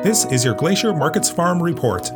This is your Glacier Markets Farm Report.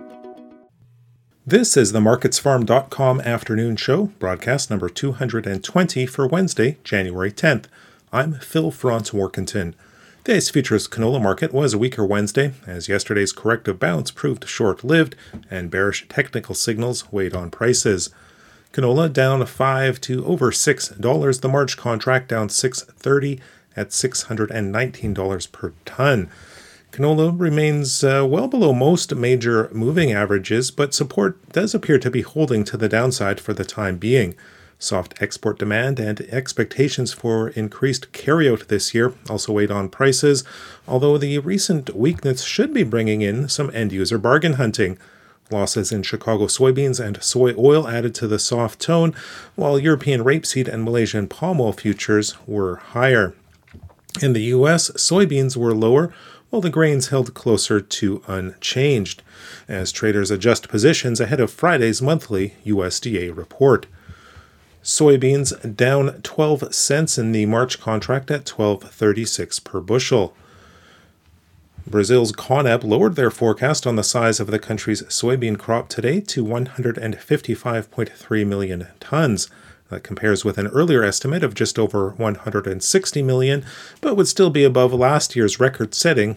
This is the MarketsFarm.com afternoon show, broadcast number 220 for Wednesday, January 10th. I'm Phil Franz-Warkentin. The ICE Futures canola market was a weaker Wednesday, as yesterday's corrective bounce proved short-lived and bearish technical signals weighed on prices. Canola down $5 to over $6, the March contract down $6.30 at $619 per ton. Canola remains well below most major moving averages, but support does appear to be holding to the downside for the time being. Soft export demand and expectations for increased carryout this year also weighed on prices, although the recent weakness should be bringing in some end-user bargain hunting. Losses in Chicago soybeans and soy oil added to the soft tone, while European rapeseed and Malaysian palm oil futures were higher. In the U.S., soybeans were lower, while the grains held closer to unchanged, as traders adjust positions ahead of Friday's monthly USDA report. Soybeans down 12 cents in the March contract at $12.36 per bushel. Brazil's CONAB lowered their forecast on the size of the country's soybean crop today to 155.3 million tons. That compares with an earlier estimate of just over 160 million, but would still be above last year's record-setting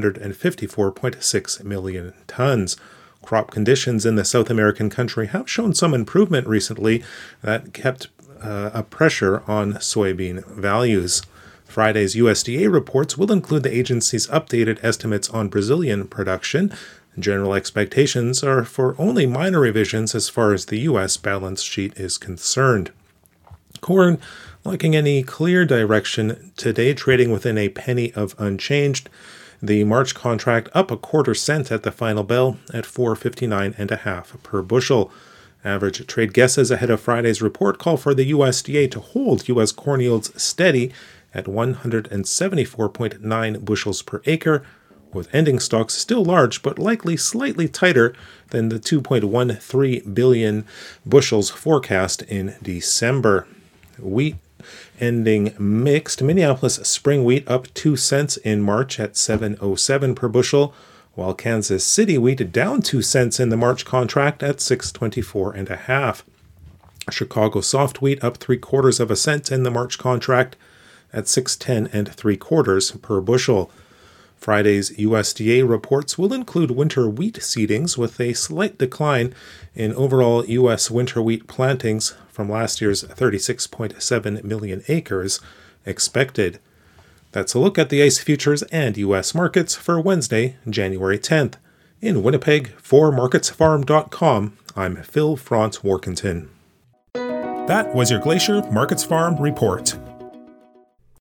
154.6 million tons. Crop conditions in the South American country have shown some improvement recently that kept a pressure on soybean values. Friday's USDA reports will include the agency's updated estimates on Brazilian production. General expectations are for only minor revisions as far as the U.S. balance sheet is concerned. Corn, lacking any clear direction, today trading within a penny of unchanged. The March contract up a quarter cent at the final bell at $4.59.5 per bushel. Average trade guesses ahead of Friday's report call for the USDA to hold U.S. corn yields steady at 174.9 bushels per acre, with ending stocks still large but likely slightly tighter than the 2.13 billion bushels forecast in December. Wheat ending mixed. Minneapolis spring wheat up 2 cents in March at $7.07 per bushel, while Kansas City wheat down 2 cents in the March contract at $6.24.5. Chicago soft wheat up 3/4 cent in the March contract at $6.10 per bushel. Friday's USDA reports will include winter wheat seedings, with a slight decline in overall U.S. winter wheat plantings from last year's 36.7 million acres expected. That's a look at the ICE futures and U.S. markets for Wednesday, January 10th. In Winnipeg, for MarketsFarm.com, I'm Phil Franz-Warkentin. That was your Glacier Markets Farm Report.